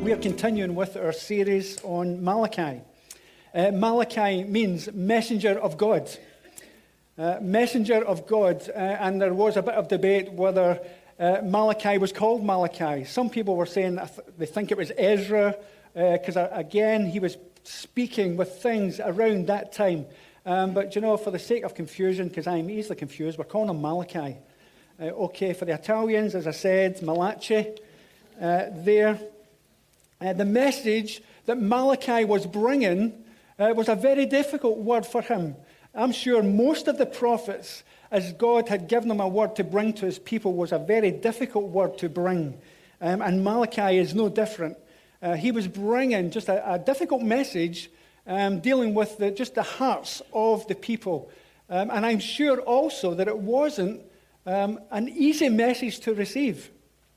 We are continuing with our series on Malachi. Malachi means messenger of God. Messenger of God, and there was a bit of debate whether Malachi was called Malachi. Some people were saying they think it was Ezra, because again, he was speaking with things around that time. But for the sake of confusion, because I'm easily confused, we're calling him Malachi. Okay, for the Italians, as I said, Malachi. The message that Malachi was bringing was a very difficult word for him. I'm sure most of the prophets, as God had given them a word to bring to his people, was a very difficult word to bring. And Malachi is no different. He was bringing just a difficult message, dealing with just the hearts of the people. And I'm sure also that it wasn't an easy message to receive.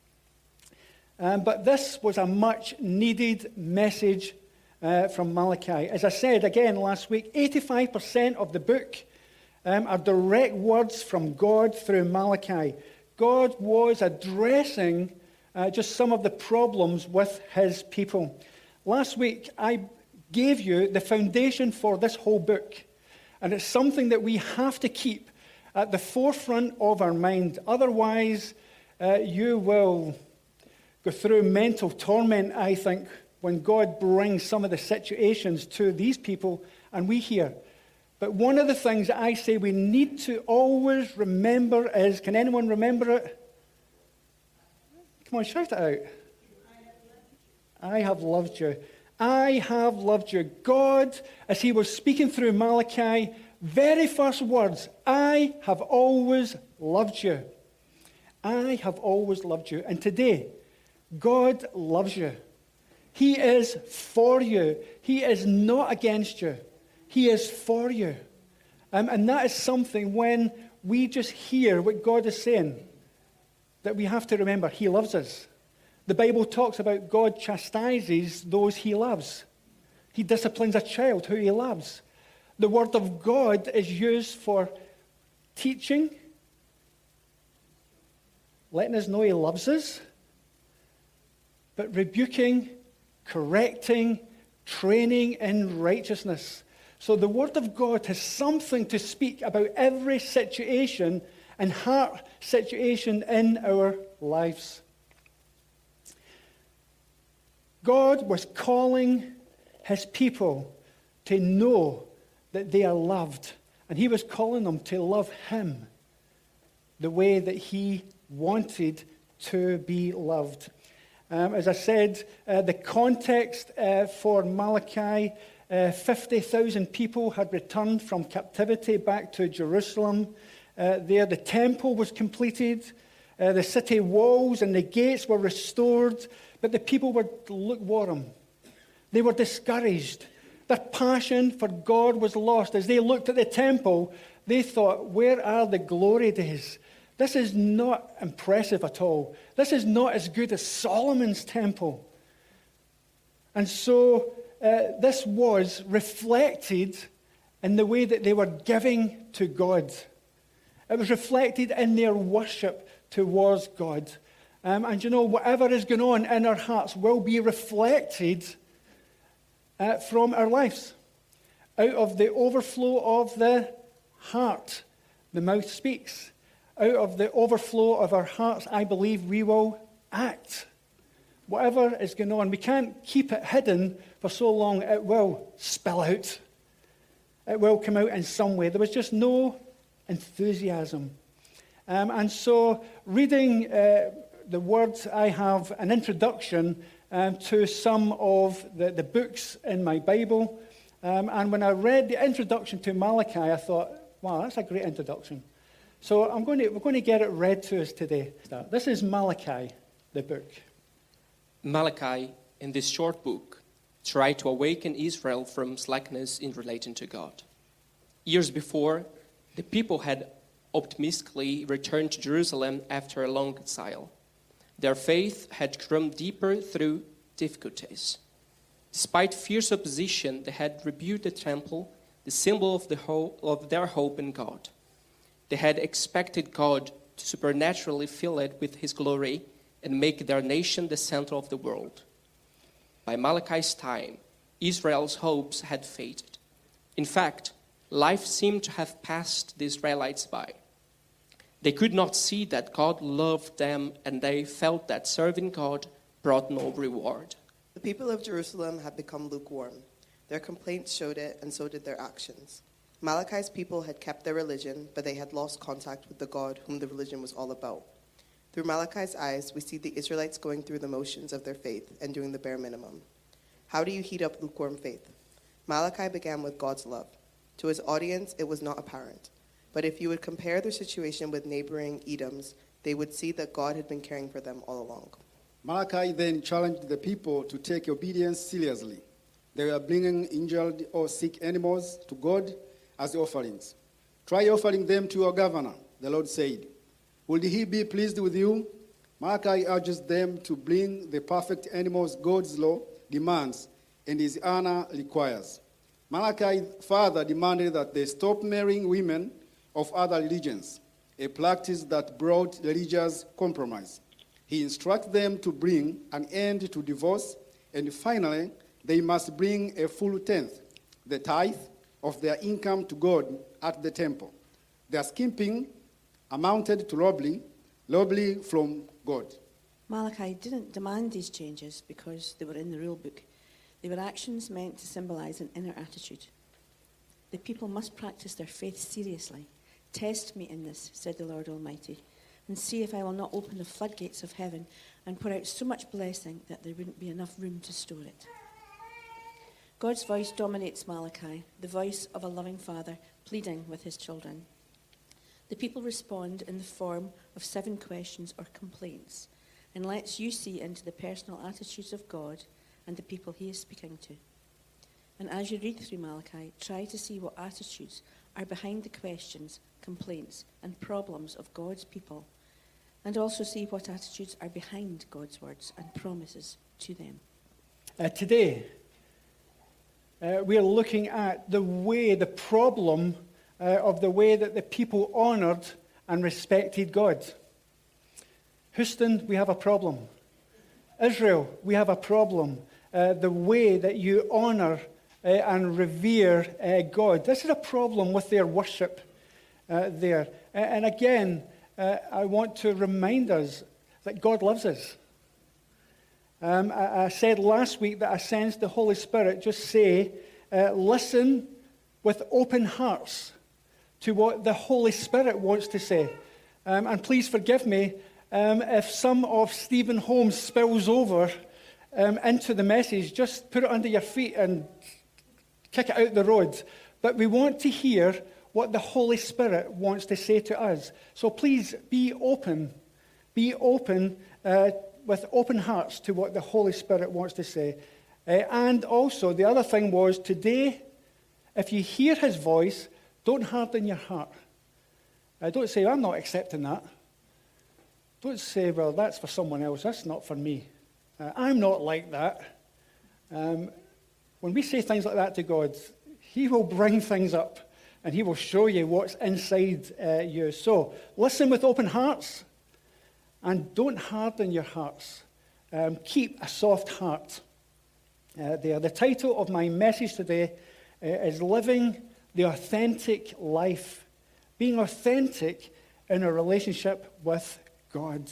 But this was a much-needed message from Malachi. As I said again last week, 85% of the book are direct words from God through Malachi. God was addressing just some of the problems with his people. Last week, I gave you the foundation for this whole book. And it's something that we have to keep at the forefront of our mind. Otherwise, you will go through mental torment, I think, when God brings some of the situations to these people and we hear. But one of the things that I say we need to always remember is, can anyone remember it? Come on, shout it out. I have loved you. I have loved you. God, as he was speaking through Malachi, very first words, I have always loved you. I have always loved you. And today, God loves you. He is for you. He is not against you. He is for you. And that is something when we just hear what God is saying, that we have to remember he loves us. The Bible talks about God chastises those he loves. He disciplines a child who he loves. The word of God is used for teaching, letting us know he loves us, but rebuking, correcting, training in righteousness. So the Word of God has something to speak about every situation and heart situation in our lives. God was calling his people to know that they are loved. And he was calling them to love him the way that he wanted to be loved. As I said, the context for Malachi, 50,000 people had returned from captivity back to Jerusalem. There, the temple was completed. The city walls and the gates were restored. But the people were lukewarm. They were discouraged. Their passion for God was lost. As they looked at the temple, they thought, where are the glory days? This is not impressive at all. This is not as good as Solomon's temple. And so this was reflected in the way that they were giving to God. It was reflected in their worship towards God. And whatever is going on in our hearts will be reflected from our lives. Out of the overflow of the heart, the mouth speaks. Out of the overflow of our hearts, I believe we will act. Whatever is going on, we can't keep it hidden for so long, it will spill out. It will come out in some way. There was just no enthusiasm. And so, reading the words, I have an introduction to some of the books in my Bible. And when I read the introduction to Malachi, I thought, wow, that's a great introduction. So we're going to get it read to us today. This is Malachi, the book. Malachi, in this short book, tried to awaken Israel from slackness in relating to God. Years before, the people had optimistically returned to Jerusalem after a long exile. Their faith had grown deeper through difficulties. Despite fierce opposition, they had rebuilt the temple, the symbol of their hope in God. They had expected God to supernaturally fill it with his glory and make their nation the center of the world. By Malachi's time, Israel's hopes had faded. In fact, life seemed to have passed the Israelites by. They could not see that God loved them, and they felt that serving God brought no reward. The people of Jerusalem had become lukewarm. Their complaints showed it, and so did their actions. Malachi's people had kept their religion, but they had lost contact with the God whom the religion was all about. Through Malachi's eyes, we see the Israelites going through the motions of their faith and doing the bare minimum. How do you heat up lukewarm faith? Malachi began with God's love. To his audience, it was not apparent. But if you would compare their situation with neighboring Edoms, they would see that God had been caring for them all along. Malachi then challenged the people to take obedience seriously. They were bringing injured or sick animals to God as offerings. Try offering them to your governor, the Lord said. Will he be pleased with you? Malachi urges them to bring the perfect animals God's law demands and his honor requires. Malachi further demanded that they stop marrying women of other religions, a practice that brought religious compromise. He instructs them to bring an end to divorce, and finally, they must bring a full tenth, the tithe, of their income to God at the temple. Their skimping amounted to robbery from God. Malachi didn't demand these changes because they were in the rule book. They were actions meant to symbolize an inner attitude. The people must practice their faith seriously. Test me in this, said the Lord Almighty, and see if I will not open the floodgates of heaven and pour out so much blessing that there wouldn't be enough room to store it. God's voice dominates Malachi, the voice of a loving father pleading with his children. The people respond in the form of 7 questions or complaints, and lets you see into the personal attitudes of God and the people he is speaking to. And as you read through Malachi, try to see what attitudes are behind the questions, complaints, and problems of God's people, and also see what attitudes are behind God's words and promises to them. Today, we are looking at the problem of the way that the people honoured and respected God. Houston, we have a problem. Israel, we have a problem. The way that you honour and revere God. This is a problem with their worship there. And again, I want to remind us that God loves us. I said last week that I sensed the Holy Spirit just say, listen with open hearts to what the Holy Spirit wants to say. And please forgive me if some of Stephen Holmes spills over into the message. Just put it under your feet and kick it out the road. But we want to hear what the Holy Spirit wants to say to us. So please be open with open hearts to what the Holy Spirit wants to say. And also, the other thing was, today, if you hear his voice, don't harden your heart. Don't say, I'm not accepting that. Don't say, well, that's for someone else. That's not for me. I'm not like that. When we say things like that to God, he will bring things up, and he will show you what's inside you. So listen with open hearts, and don't harden your hearts. Keep a soft heart. The title of my message today is Living the Authentic Life. Being authentic in a relationship with God.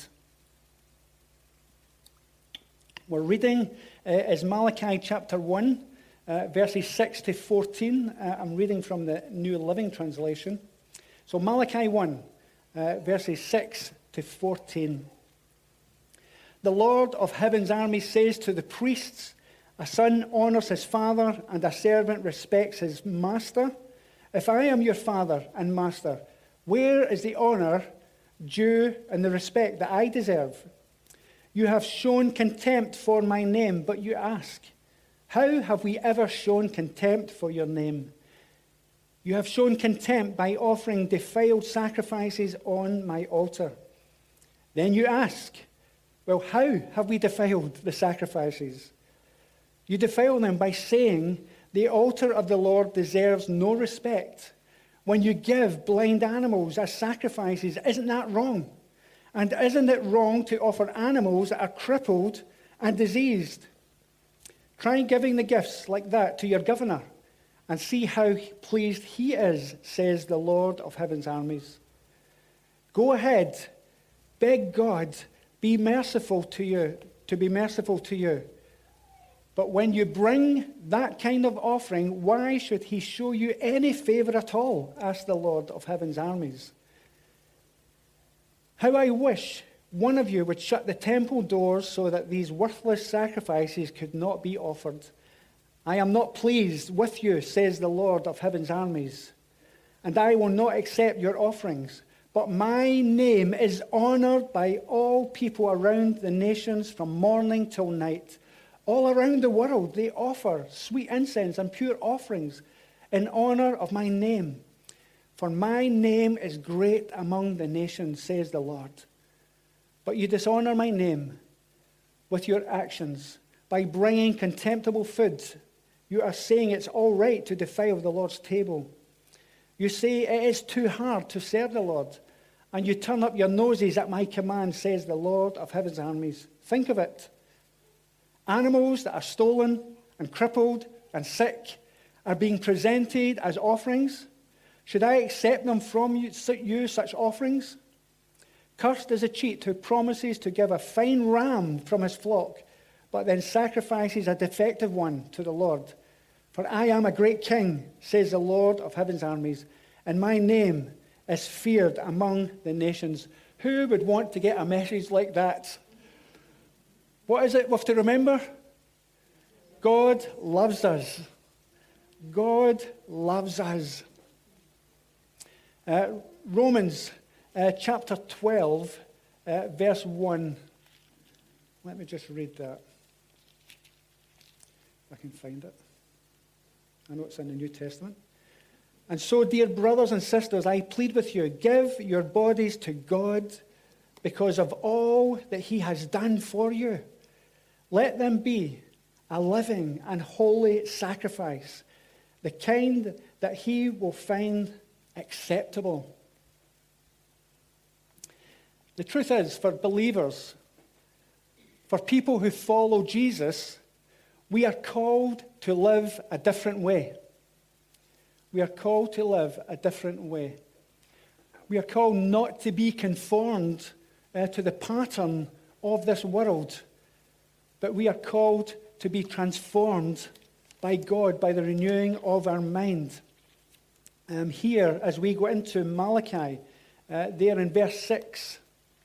We're reading is Malachi chapter 1, verses 6 to 14. I'm reading from the New Living Translation. So Malachi 1, verses 6 to 14. The Lord of heaven's army says to the priests, a son honors his father and a servant respects his master. If I am your father and master, where is the honor due and the respect that I deserve? You have shown contempt for my name, but you ask, how have we ever shown contempt for your name? You have shown contempt by offering defiled sacrifices on my altar. Then you ask, well, how have we defiled the sacrifices? You defile them by saying, the altar of the Lord deserves no respect. When you give blind animals as sacrifices, isn't that wrong? And isn't it wrong to offer animals that are crippled and diseased? Try giving the gifts like that to your governor and see how pleased he is, says the Lord of heaven's armies. Go ahead, beg God, be merciful to you, to be merciful to you. But when you bring that kind of offering, why should he show you any favor at all? Asked the Lord of heaven's armies. How I wish one of you would shut the temple doors so that these worthless sacrifices could not be offered. I am not pleased with you, says the Lord of heaven's armies, and I will not accept your offerings. But my name is honored by all people around the nations from morning till night. All around the world they offer sweet incense and pure offerings in honor of my name. For my name is great among the nations, says the Lord. But you dishonor my name with your actions. By bringing contemptible food, you are saying it's all right to defile the Lord's table. You say it is too hard to serve the Lord, and you turn up your noses at my command, says the Lord of heaven's armies. Think of it. Animals that are stolen and crippled and sick are being presented as offerings. Should I accept them from you, such offerings? Cursed is a cheat who promises to give a fine ram from his flock, but then sacrifices a defective one to the Lord. For I am a great king, says the Lord of heaven's armies, and my name is feared among the nations. Who would want to get a message like that? What is it we have to remember? God loves us. God loves us. Romans chapter 12, verse 1. Let me just read that. If I can find it. I know it's in the New Testament. And so, dear brothers and sisters, I plead with you, give your bodies to God because of all that he has done for you. Let them be a living and holy sacrifice, the kind that he will find acceptable. The truth is, for believers, for people who follow Jesus, we are called to live a different way. We are called to live a different way. We are called not to be conformed to the pattern of this world, but we are called to be transformed by God, by the renewing of our mind. Here, as we go into Malachi, there in verse 6,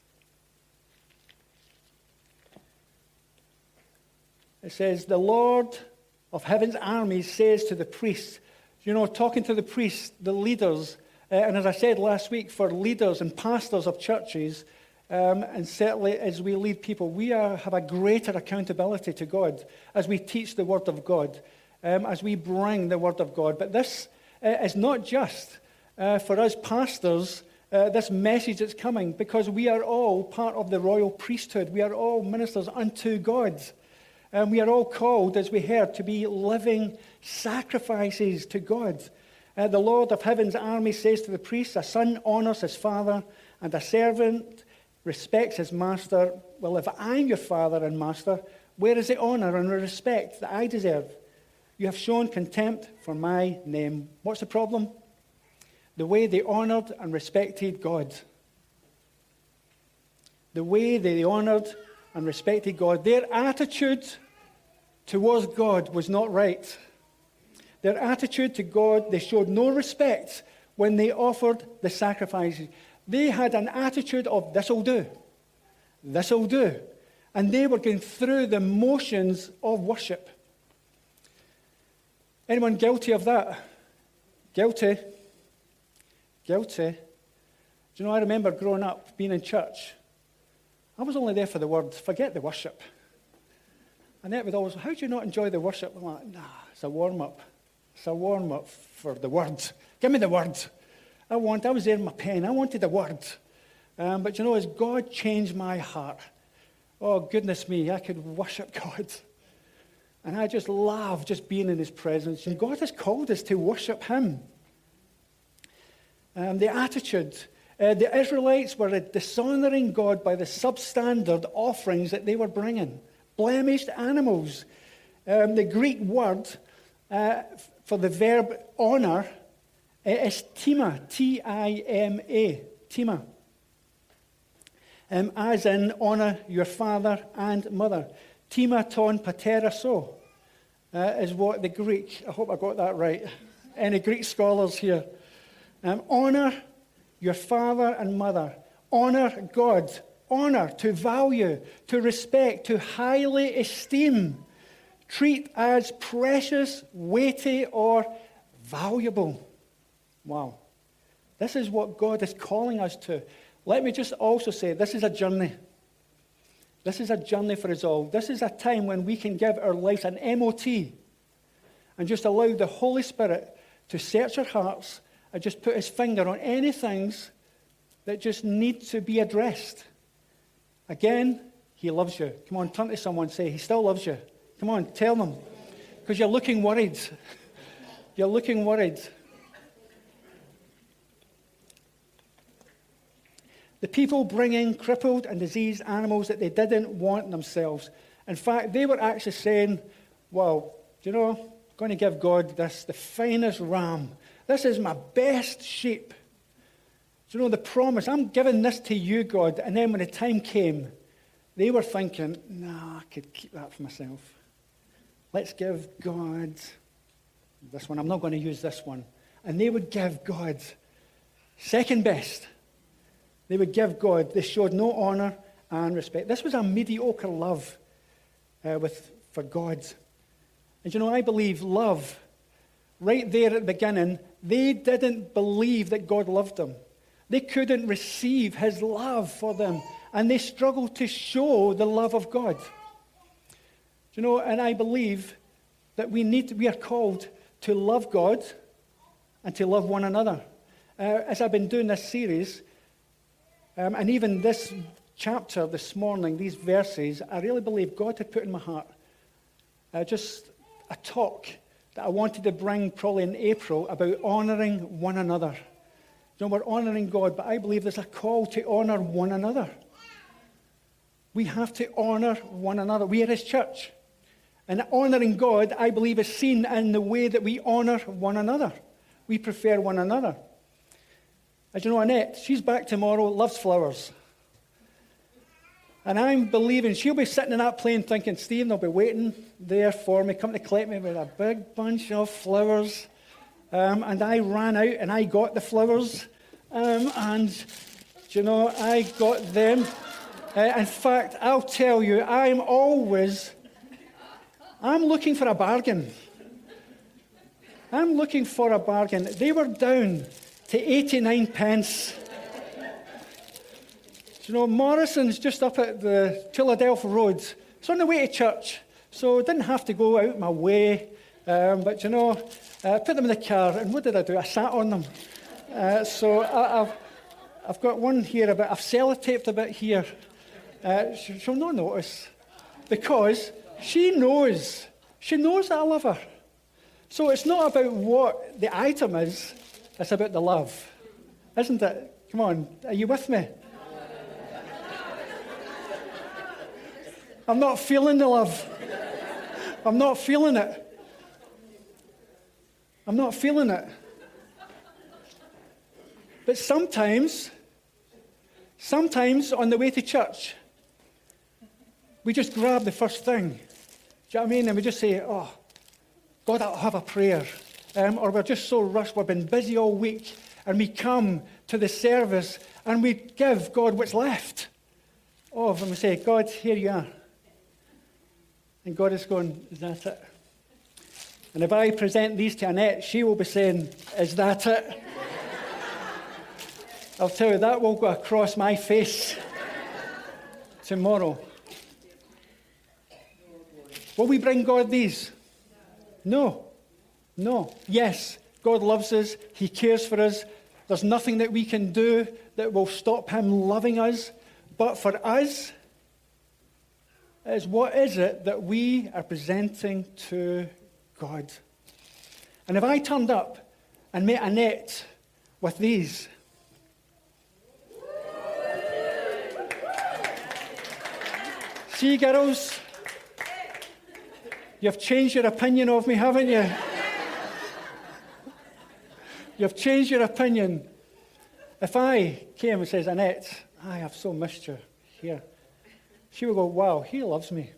it says, the Lord of heaven's armies says to the priests, talking to the priests, the leaders, and as I said last week, for leaders and pastors of churches, and certainly as we lead people, we have a greater accountability to God as we teach the Word of God, as we bring the Word of God. But this is not just for us pastors, this message that's coming, because we are all part of the royal priesthood. We are all ministers unto God. And we are all called, as we heard, to be living sacrifices to God. The Lord of heaven's army says to the priests, a son honors his father, and a servant respects his master. Well, if I'm your father and master, where is the honor and the respect that I deserve? You have shown contempt for my name. What's the problem? The way they honored and respected God. The way they honored and respected God. Their attitude towards God was not right. Their attitude to God, they showed no respect when they offered the sacrifices. They had an attitude of, this'll do. This'll do. And they were going through the motions of worship. Anyone guilty of that? Guilty. Guilty. Do you know, I remember growing up, being in church. I was only there for the word, forget the worship. And that would always, how do you not enjoy the worship? I'm like, nah, it's a warm-up. It's a warm-up for the word. Give me the word. I was there in my pen. I wanted the word. But you know, as God changed my heart, oh, goodness me, I could worship God. And I just love just being in his presence. And God has called us to worship him. The attitude, the Israelites were dishonoring God by the substandard offerings that they were bringing. Blemished animals. The Greek word for the verb honor is tima, T-I-M-A, tima. As in honor your father and mother. Tima ton patera so is what the Greek, I hope I got that right. Any Greek scholars here? Honor your father and mother. Honor God. Honor, to value, to respect, to highly esteem. Treat as precious, weighty, or valuable. Wow. This is what God is calling us to. Let me just also say, this is a journey. This is a journey for us all. This is a time when we can give our lives an MOT and just allow the Holy Spirit to search our hearts and just put his finger on any things that just need to be addressed. Again, he loves you. Come on, turn to someone and say, he still loves you. Come on, tell them. Because you're looking worried. You're looking worried. The people bringing crippled and diseased animals that they didn't want themselves. In fact, they were actually saying, well, do you know, I'm going to give God this, the finest ram. This is my best sheep. Do you know the promise? I'm giving this to you, God. And then when the time came, they were thinking, no, I could keep that for myself. Let's give God this one. I'm not going to use this one. And they would give God second best. They would give God. They showed no honor and respect. This was a mediocre love for God. And you know, I believe love, right there at the beginning, they didn't believe that God loved them. They couldn't receive his love for them. And they struggled to show the love of God. You know, and I believe that we are called to love God and to love one another. As I've been doing this series, and even this chapter this morning, these verses, I really believe God had put in my heart just a talk that I wanted to bring probably in April about honoring one another. You know, we're honoring God, but I believe there's a call to honor one another. We have to honor one another. We are his church. And honoring God, I believe, is seen in the way that we honor one another. We prefer one another. As you know, Annette, she's back tomorrow, loves flowers. And I'm believing she'll be sitting in that plane thinking, Stephen, they'll be waiting there for me, come to collect me with a big bunch of flowers. And I ran out and I got the flowers. And, you know, I got them. In fact, I'll tell you, I'm looking for a bargain. I'm looking for a bargain. They were down to 89 pence. You know, Morrison's just up at the Philadelphia Road. It's on the way to church, so I didn't have to go out my way. But, you know, I put them in the car, and what did I do? I sat on them. So I've got one here, I've sellotaped a bit here. She'll not notice, because she knows that I love her. So it's not about what the item is, it's about the love. Isn't it? Come on, are you with me? I'm not feeling the love. I'm not feeling it. I'm not feeling it. But sometimes on the way to church, we just grab the first thing. Do you know what I mean? And we just say, oh, God, I'll have a prayer. Or we're just so rushed, we've been busy all week, and we come to the service and we give God what's left. Oh, and we say, God, here you are. And God is going, is that it? And if I present these to Annette, she will be saying, is that it? I'll tell you, that will go across my face tomorrow. Will we bring God these? No. Yes, God loves us. He cares for us. There's nothing that we can do that will stop him loving us. But for us, is what is it that we are presenting to God? And if I turned up and met Annette with these, see, girls, You've changed your opinion of me, haven't you? You've changed your opinion. If I came and says, Annette, I have so missed you here, she would go, wow, he loves me.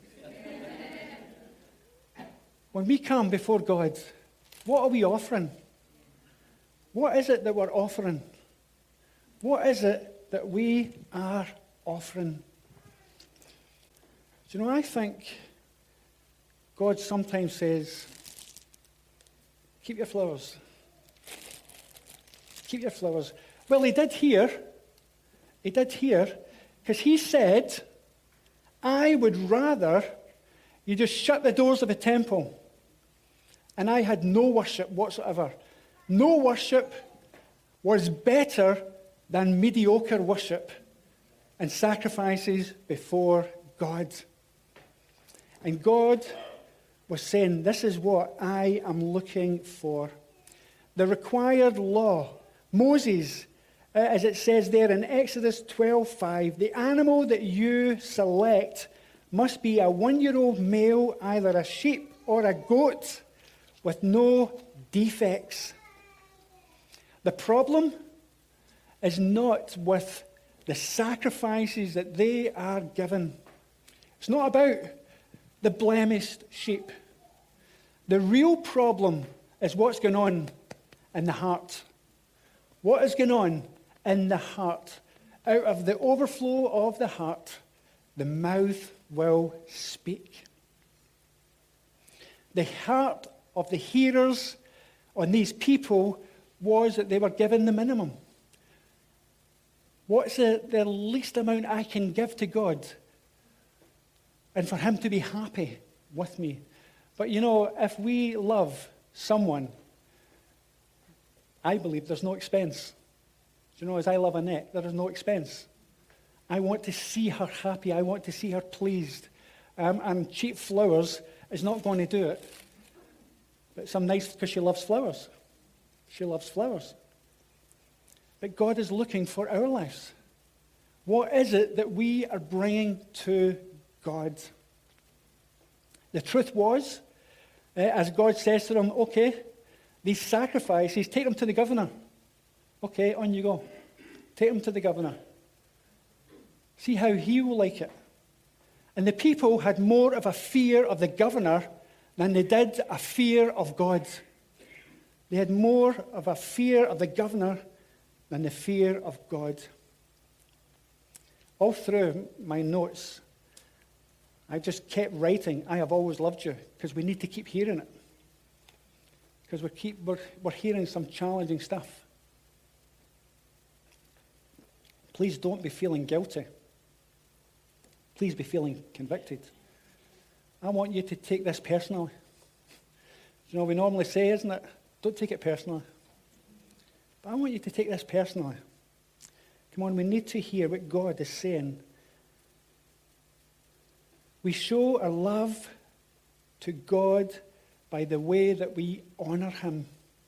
When we come before God, what are we offering? What is it that we're offering? What is it that we are offering? Do you know, I think God sometimes says, keep your flowers. Keep your flowers. Well, he did here. He did here, because he said, I would rather you just shut the doors of the temple. And I had no worship whatsoever. No worship was better than mediocre worship and sacrifices before God. And God was saying, this is what I am looking for. The required law. Moses, as it says there in Exodus 12:5, the animal that you select must be a 1-year-old male, either a sheep or a goat, with no defects. The problem is not with the sacrifices that they are given. It's not about the blemished sheep. The real problem is what's going on in the heart. What is going on in the heart? Out of the overflow of the heart, the mouth will speak. The heart of the hearers on these people was that they were given the minimum. What's the least amount I can give to God? And for him to be happy with me. But you know, if we love someone, I believe there's no expense. You know, as I love Annette, there is no expense. I want to see her happy. I want to see her pleased. And cheap flowers is not going to do it. But some nice, because she loves flowers. She loves flowers. But God is looking for our lives. What is it that we are bringing to God? The truth was, as God says to them, okay, these sacrifices, take them to the governor. Okay, on you go. Take them to the governor. See how he will like it. And the people had more of a fear of the governor than they did a fear of God. They had more of a fear of the governor than the fear of God. All through my notes, I just kept writing, I have always loved you, because we need to keep hearing it. Because we're hearing some challenging stuff. Please don't be feeling guilty. Please be feeling convicted. I want you to take this personally. You know, we normally say, isn't it? Don't take it personally. But I want you to take this personally. Come on, we need to hear what God is saying. We show our love to God by the way that we honor him.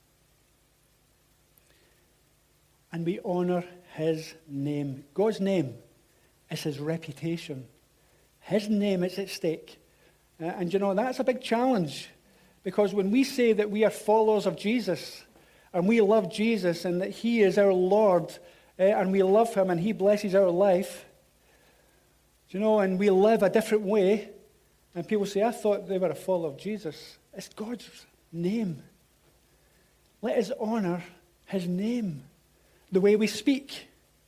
And we honor his name. God's name is his reputation. His name is at stake. And you know, that's a big challenge. Because when we say that we are followers of Jesus, and we love Jesus, and that he is our Lord, and we love him, and he blesses our life, you know, and we live a different way, and people say, I thought they were a follower of Jesus. It's God's name. Let us honor his name. The way we speak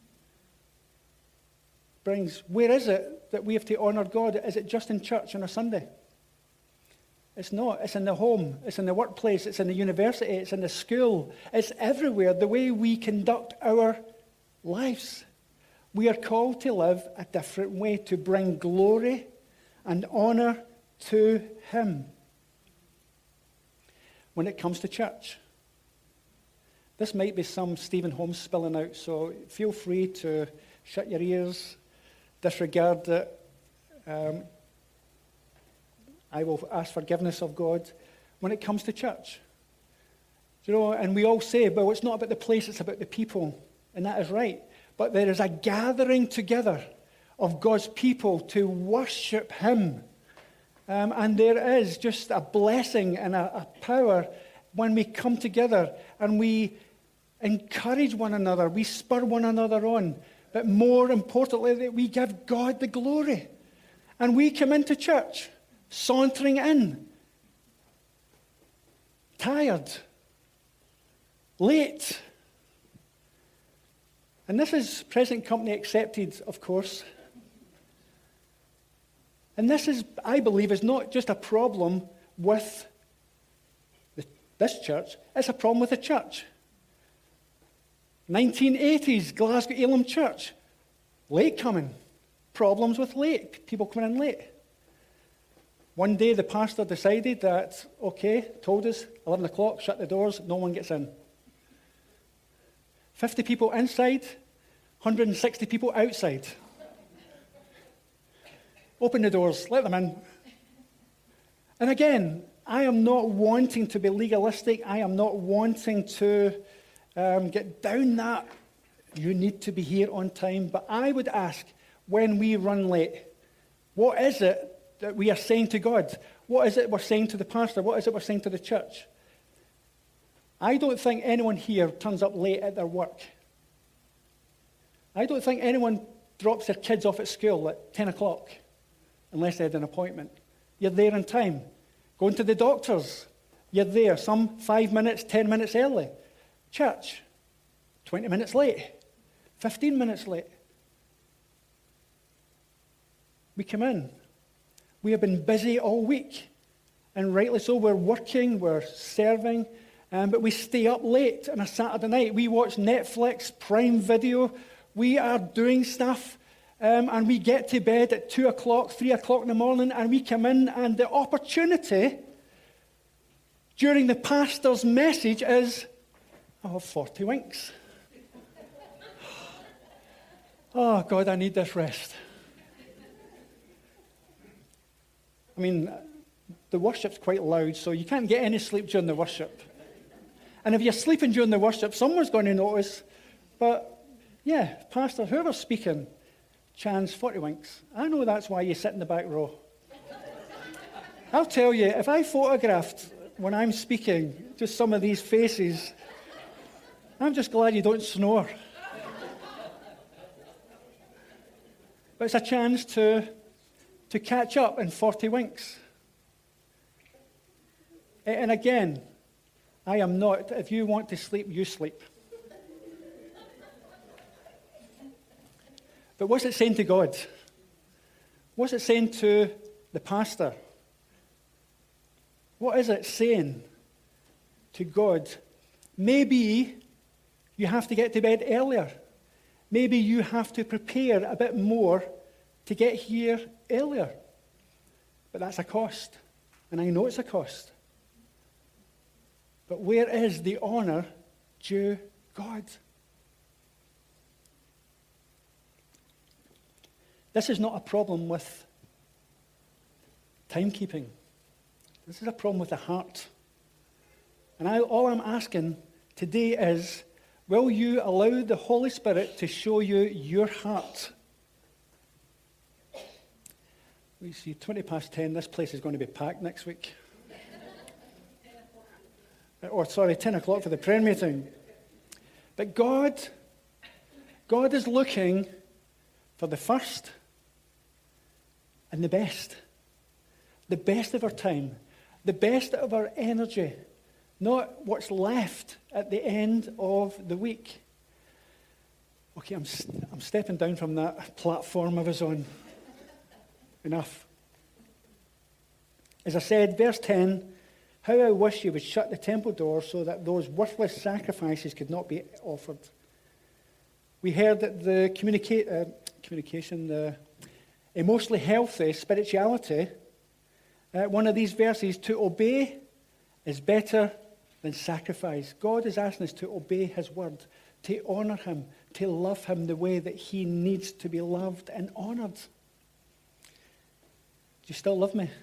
brings, where is it that we have to honor God? Is it just in church on a Sunday? It's not. It's in the home. It's in the workplace. It's in the university. It's in the school. It's everywhere. The way we conduct our lives. We are called to live a different way, to bring glory and honor to him. When it comes to church, this might be some Stephen Holmes spilling out, so feel free to shut your ears, disregard it. I will ask forgiveness of God when it comes to church. You know, and we all say, well, it's not about the place, it's about the people. And that is right. But there is a gathering together of God's people to worship him And there is just a blessing and a power when we come together and we encourage one another, we spur one another on. But more importantly, that we give God the glory. And we come into church, sauntering in, tired, late. And this is present company accepted, of course. And this is, I believe, is not just a problem with this church, it's a problem with the church. 1980s, Glasgow Elim Church, late coming, problems with late, people coming in late. One day the pastor decided that, okay, told us, 11 o'clock, shut the doors, no one gets in. 50 people inside, 160 people outside. Open the doors, let them in. And again, I am not wanting to be legalistic. I am not wanting to get down that you need to be here on time. But I would ask, when we run late, what is it that we are saying to God? What is it we're saying to the pastor? What is it we're saying to the church? I don't think anyone here turns up late at their work. I don't think anyone drops their kids off at school at 10 o'clock, unless they had an appointment. You're there in time. Going to the doctors, you're there. Some 5 minutes, 10 minutes early. Church, 20 minutes late, 15 minutes late. We come in. We have been busy all week. And rightly so, we're working, we're serving, but we stay up late on a Saturday night. We watch Netflix, Prime Video. We are doing stuff, and we get to bed at 2 o'clock, 3 o'clock in the morning, and we come in, and the opportunity during the pastor's message is, I have 40 winks. Oh, God, I need this rest. I mean, the worship's quite loud, so you can't get any sleep during the worship. And if you're sleeping during the worship, someone's going to notice. But, yeah, pastor, whoever's speaking, Chan's 40 winks. I know that's why you sit in the back row. I'll tell you, if I photographed, when I'm speaking, just some of these faces, I'm just glad you don't snore. But it's a chance to catch up in 40 winks. And again, I am not, if you want to sleep, you sleep. But what's it saying to God? What's it saying to the pastor? What is it saying to God? Maybe you have to get to bed earlier. Maybe you have to prepare a bit more to get here earlier. But that's a cost. And I know it's a cost. But where is the honor due God? This is not a problem with timekeeping. This is a problem with the heart. And all I'm asking today is, will you allow the Holy Spirit to show you your heart? We see 20 past 10. This place is going to be packed next week. 10 o'clock for the prayer meeting. But God is looking for the first and the best of our time, the best of our energy, not what's left at the end of the week. Okay, I'm stepping down from that platform I was on. Enough. As I said, verse 10, how I wish you would shut the temple door so that those worthless sacrifices could not be offered. We heard that the communication, the emotionally healthy spirituality, one of these verses, to obey is better than sacrifice. God is asking us to obey his word, to honor him, to love him the way that he needs to be loved and honored. Do you still love me?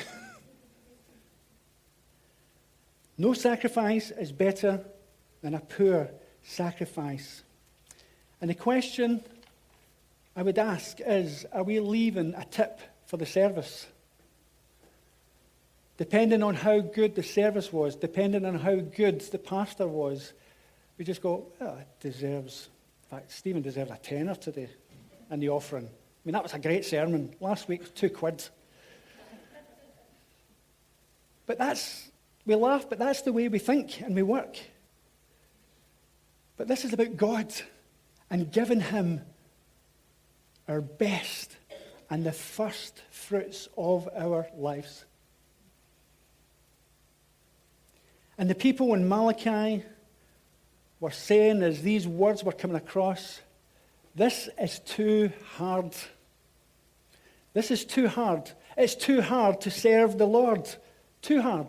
No sacrifice is better than a poor sacrifice. And the question I would ask is, are we leaving a tip for the service? depending on how good the service was, depending on how good the pastor was, we just go, well, it deserves, in fact, Stephen deserves a tenner today in the offering. I mean, that was a great sermon. Last week was £2. But we laugh, but that's the way we think and we work. But this is about God and giving him our best and the first fruits of our lives. And the people in Malachi were saying, as these words were coming across, this is too hard. This is too hard. It's too hard to serve the Lord. Too hard.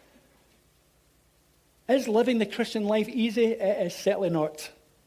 Is living the Christian life easy? It is certainly not.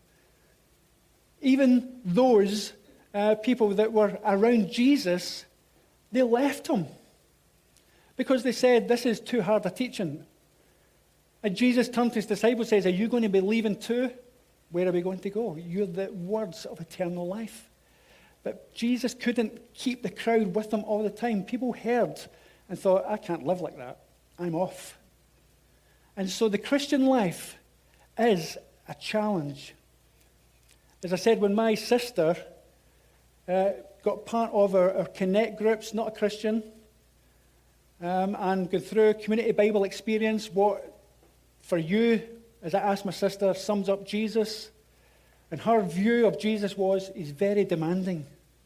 Even those people that were around Jesus, they left him because they said, this is too hard a teaching. And Jesus turned to his disciples and says, are you going to be leaving too? Where are we going to go? You're the words of eternal life. But Jesus couldn't keep the crowd with him all the time. People heard and thought, I can't live like that. I'm off. And so the Christian life is a challenge. As I said, when my sister got part of our Connect groups, not a Christian, and going through Community Bible Experience, what for you, as I asked my sister, sums up Jesus, and her view of Jesus was, he's very demanding.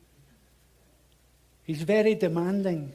He's very demanding.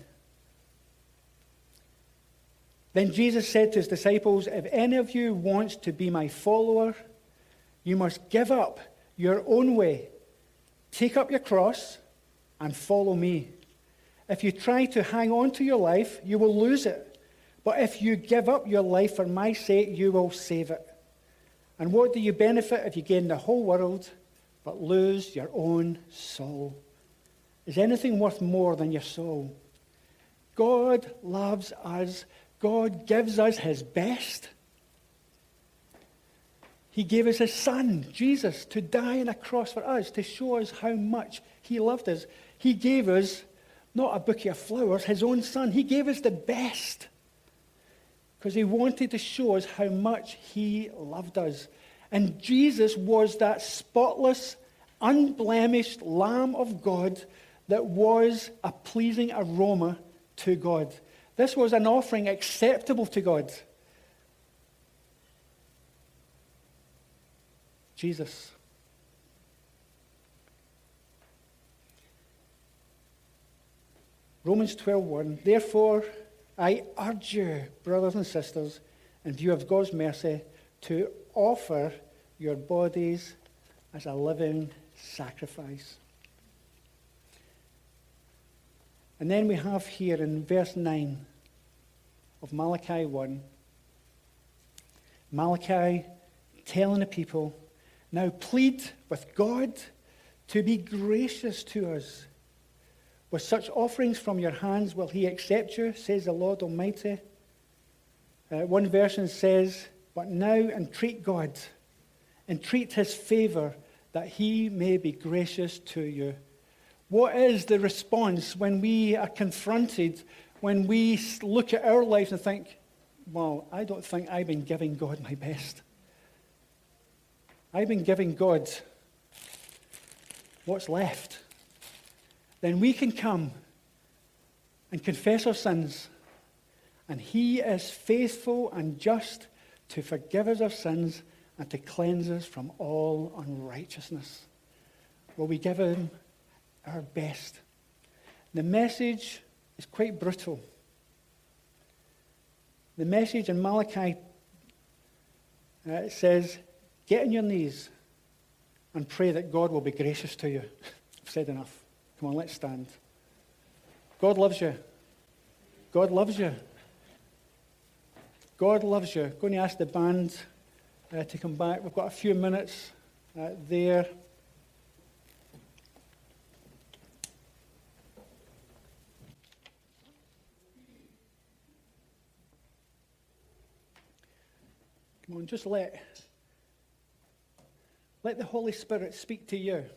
Then Jesus said to his disciples, if any of you wants to be my follower, you must give up your own way, take up your cross, and follow me. If you try to hang on to your life, you will lose it. But if you give up your life for my sake, you will save it. And what do you benefit if you gain the whole world, but lose your own soul? Is anything worth more than your soul? God loves us. God gives us his best. He gave us his son, Jesus, to die on a cross for us, to show us how much he loved us. He gave us not a bouquet of flowers, his own son. He gave us the best because he wanted to show us how much he loved us. And Jesus was that spotless, unblemished Lamb of God that was a pleasing aroma to God. This was an offering acceptable to God. Jesus. Romans 12:1. Therefore, I urge you, brothers and sisters, in view of God's mercy, to offer your bodies as a living sacrifice. And then we have here in verse 9 of Malachi 1, Malachi telling the people, now plead with God to be gracious to us. With such offerings from your hands will he accept you, says the Lord Almighty. One version says, but now entreat God, entreat his favor that he may be gracious to you. What is the response when we are confronted, when we look at our lives and think, well, I don't think I've been giving God my best. I've been giving God what's left. Then we can come and confess our sins, and he is faithful and just to forgive us our sins and to cleanse us from all unrighteousness. Will we give him our best? The message is quite brutal. The message in Malachi it says, get on your knees and pray that God will be gracious to you. I've said enough. Come on, let's stand. God loves you. God loves you. God loves you. I'm going to ask the band to come back. We've got a few minutes there. Come on, just let the Holy Spirit speak to you.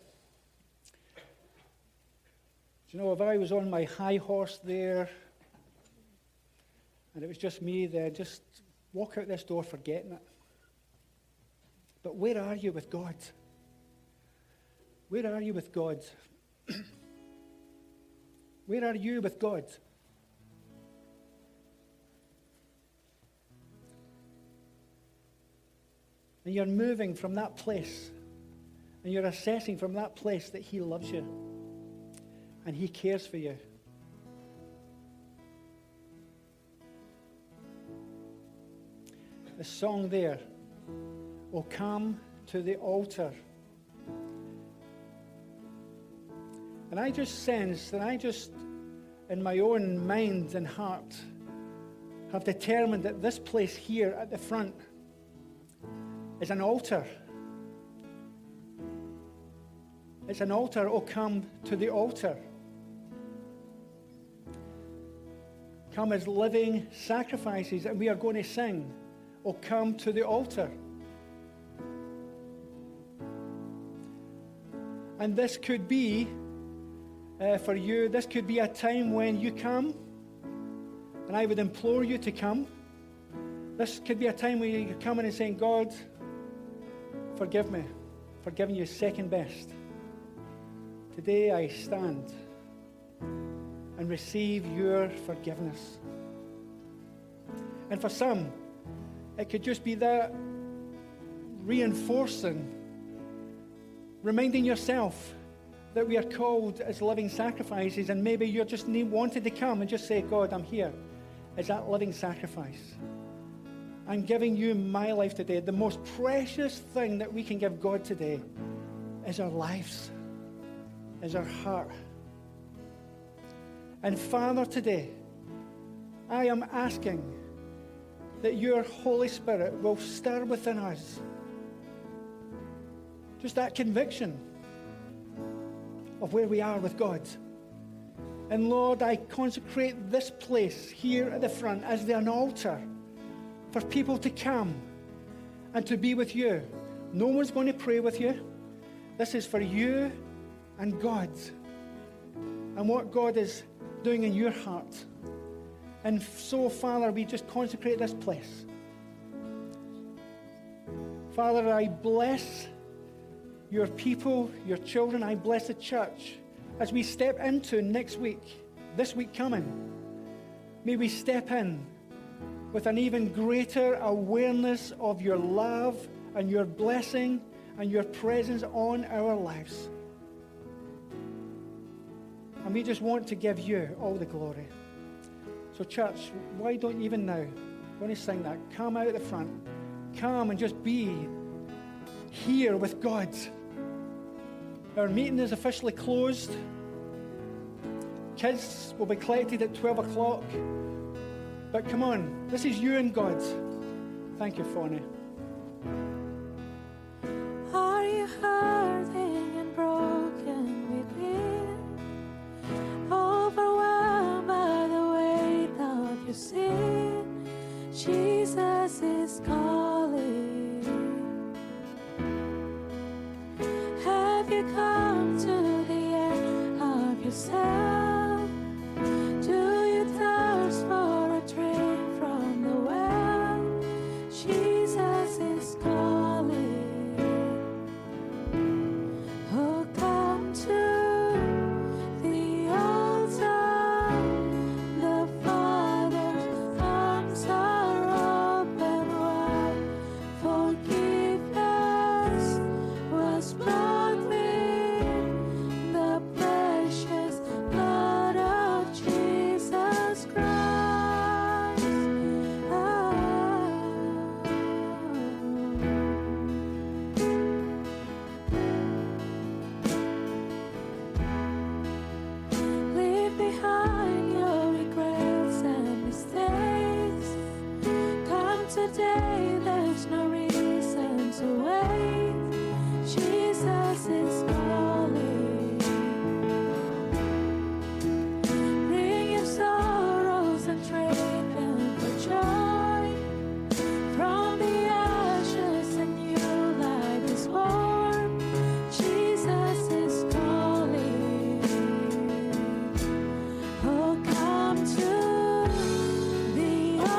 Do you know, if I was on my high horse there and it was just me there, just walk out this door forgetting it. But where are you with God? Where are you with God? Where are you with God? And you're moving from that place, and you're assessing from that place that He loves you, and He cares for you. The song there, "Oh, come to the altar." And I just sense that in my own mind and heart, have determined that this place here at the front is an altar. It's an altar. Oh, come to the altar. Come as living sacrifices, and we are going to sing, "Oh, come to the altar." And this could be, for you, this could be a time when you come, and I would implore you to come. This could be a time where you're coming and saying, "God, forgive me for giving you second best. Today I stand and receive your forgiveness." And for some, it could just be that reinforcing, reminding yourself that we are called as living sacrifices, and maybe you're just wanting to come and just say, "God, I'm here as that living sacrifice. I'm giving you my life today." The most precious thing that we can give God today is our lives, is our heart. And Father, today, I am asking that your Holy Spirit will stir within us just that conviction of where we are with God. And Lord, I consecrate this place here at the front as an altar for people to come and to be with you. No one's going to pray with you. This is for you and God, and what God is doing in your heart. And so, Father, we just consecrate this place. Father, I bless your people, your children. I bless the church as we step into next week, this week coming. May we step in with an even greater awareness of your love and your blessing and your presence on our lives. And we just want to give you all the glory. So church, why don't you even now, we're going to sing that, come out at the front. Come and just be here with God. Our meeting is officially closed. Kids will be collected at 12 o'clock. But come on, this is you and God. Thank you, Fonny. Are you hurting and broken within? Overwhelmed by the weight of your sin? Jesus is calling. Have you come to the end of yourself? Do you thirst for a drink from the well? Jesus is calling. Oh, come to the altar. The Father's arms are open wide. Forgiveness was brought with the precious blood of Jesus Christ. Leave behind your regrets and mistakes. Come today, there's no reason to wait. Jesus is calling. Bring your sorrows and trade them for joy. From the ashes a new life is born. Jesus is calling. Oh, come to the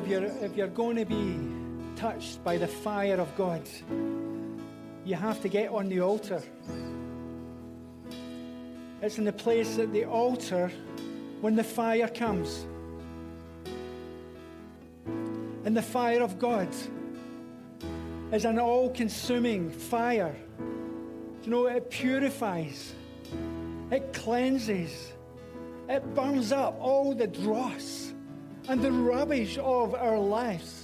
if you're going to be touched by the fire of God, you have to get on the altar. It's in the place at the altar when the fire comes. And the fire of God is an all-consuming fire. You know, it purifies, it cleanses, it burns up all the dross and the rubbish of our lives.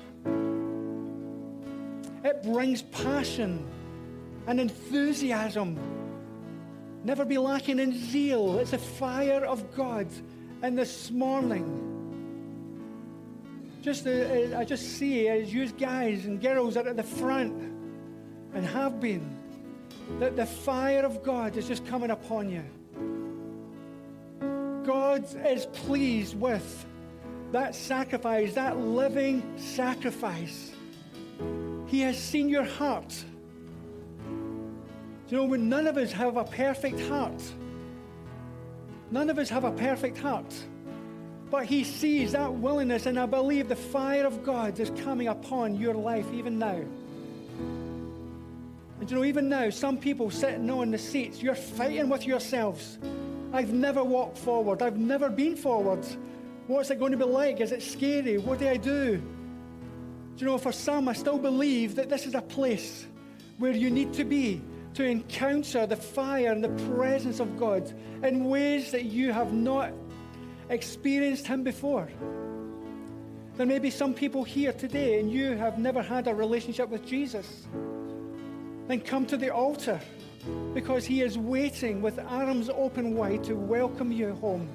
It brings passion and enthusiasm. Never be lacking in zeal. It's the fire of God. And this morning, I just see as you guys and girls are at the front and have been, that the fire of God is just coming upon you. God is pleased with that sacrifice, that living sacrifice. He has seen your heart. You know, when none of us have a perfect heart. None of us have a perfect heart. But He sees that willingness, and I believe the fire of God is coming upon your life even now. And you know, even now, some people sitting on the seats, you're fighting with yourselves. I've never walked forward. I've never been forward. What's it going to be like? Is it scary? What do I do? You know, for some, I still believe that this is a place where you need to be to encounter the fire and the presence of God in ways that you have not experienced Him before. There may be some people here today and you have never had a relationship with Jesus. Then come to the altar, because He is waiting with arms open wide to welcome you home.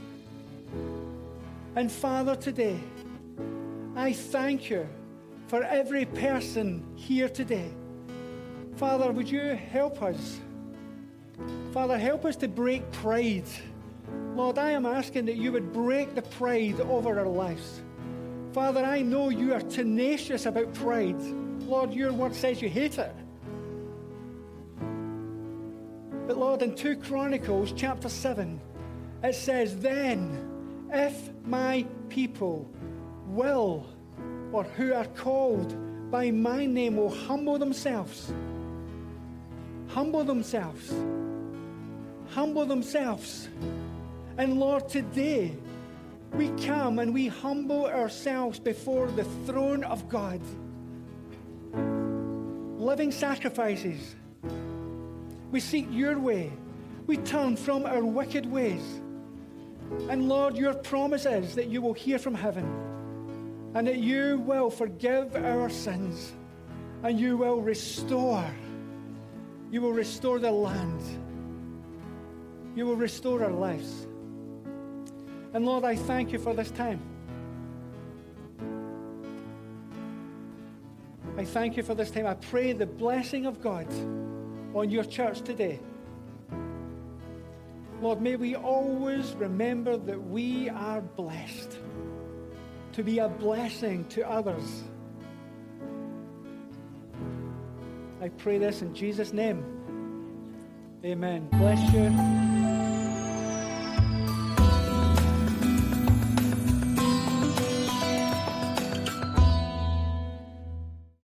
And Father, today, I thank You for every person here today. Father, would You help us? Father, help us to break pride. Lord, I am asking that You would break the pride over our lives. Father, I know You are tenacious about pride. Lord, Your word says You hate it. But Lord, in 2 Chronicles chapter 7, it says, then if my people will, or who are called by my name, will humble themselves, and Lord, today we come and we humble ourselves before the throne of God. Living sacrifices. We seek Your way. We turn from our wicked ways. And Lord, Your promise is that You will hear from heaven and that You will forgive our sins and You will restore. You will restore the land. You will restore our lives. And Lord, I thank You for this time. I thank You for this time. I pray the blessing of God on Your church today. Lord, may we always remember that we are blessed to be a blessing to others. I pray this in Jesus' name. Amen. Bless you.